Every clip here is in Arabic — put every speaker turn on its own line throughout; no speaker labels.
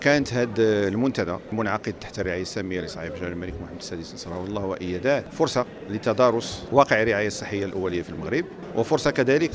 كانت هذا المنتدى المنعقد تحت الرعاية السامية لصاحب جلالة الملك محمد السادس نصره الله وأيده فرصة لتدارس واقع الرعاية الصحية الأولية في المغرب، وفرصة كذلك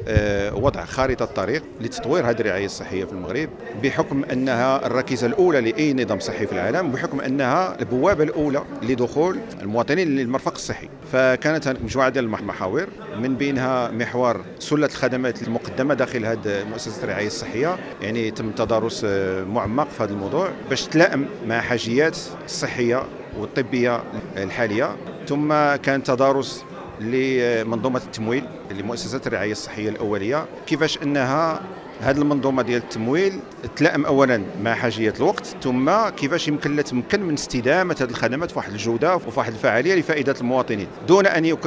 لوضع خارطة طريق لتطوير هذه الرعاية الصحية في المغرب، بحكم أنها الركيزة الأولى لأي نظام صحي في العالم، وبحكم أنها البوابة الأولى لدخول المواطنين للمرفق الصحي. فكانت هناك مجموعة ديال المحاور، من بينها محور سلة الخدمات المقدمة داخل هذه مؤسسة الرعاية الصحية. يعني تم تدارس معمق في هذا الموضوع باش تلائم مع حاجيات الصحية والطبية الحالية. ثم كان تدارس لمنظومة التمويل لمؤسسات الرعاية الصحية الأولية، كيفاش أنها هذه المنظومة ديال التمويل تلائم أولا مع حاجية الوقت، ثم كيفاش يمكن لها تمكن من استدامة هذه الخدمات بواحد الجودة وفواحد الفعالية لفائدة المواطنين، دون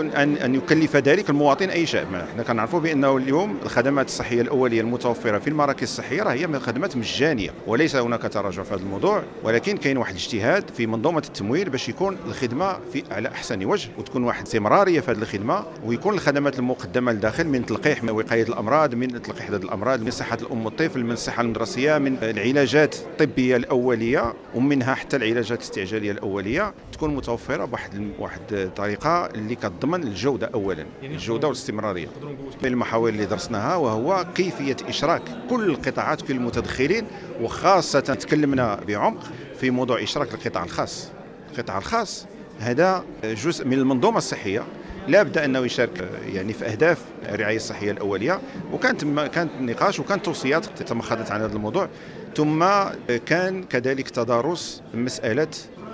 أن يكلف ذلك المواطن أي شيء. احنا كنعرفوا بأنه اليوم الخدمات الصحية الأولية المتوفرة في المراكز الصحية هي من خدمات مجانية، وليس هناك تراجع في هذا الموضوع، ولكن كاين واحد الاجتهاد في منظومة التمويل باش يكون الخدمة على أحسن وجه، وتكون واحد استمرارية في هذه الخدمة، ويكون الخدمات المقدمة لداخل من تلقيح وقاية الأمراض، من تلقيح هذه الأمراض، من صحة الأم والطفل، من الصحة المدرسية، من العلاجات الطبية الأولية، ومنها حتى العلاجات الاستعجالية الأولية، تكون متوفرة بواحد الطريقة اللي كتضمن الجودة أولا، الجودة والاستمرارية. من المحاور اللي درسناها وهو كيفية إشراك كل القطاعات، كل المتدخلين، وخاصة تكلمنا بعمق في موضوع إشراك القطاع الخاص. القطاع الخاص هذا جزء من المنظومة الصحية، لا بد أنه يشارك يعني في أهداف الرعاية الصحية الأولية، كانت نقاش وكانت توصيات تمخضت عن هذا الموضوع. ثم كان كذلك تدارس مسألة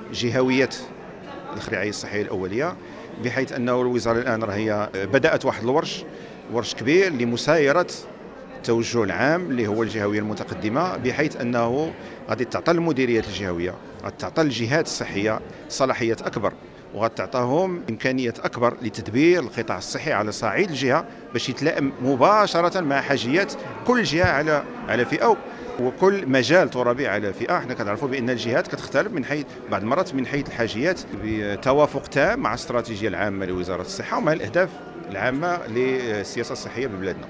جهوية الرعاية الصحية الأولية، بحيث أنه الوزارة الآن هي بدأت واحد ورش كبير لمسايرة التوجه العام اللي هو الجهوية المتقدمة، بحيث أنه غادي تعطى المديريات الجهوية، غادي تعطى الجهات الصحية صلاحيات أكبر، وغتعطاهم إمكانية أكبر لتدبير القطاع الصحي على صعيد الجهة، باش يتلائم مباشرة مع حاجيات كل جهة على فئة، وكل مجال ترابي على فئة. احنا كنعرفوا بأن الجهات كتختلف من حيث بعض المرات من حيث الحاجيات، بتوافق تام مع الاستراتيجية العامة لوزارة الصحة ومع الأهداف العامة للسياسة الصحية ببلادنا.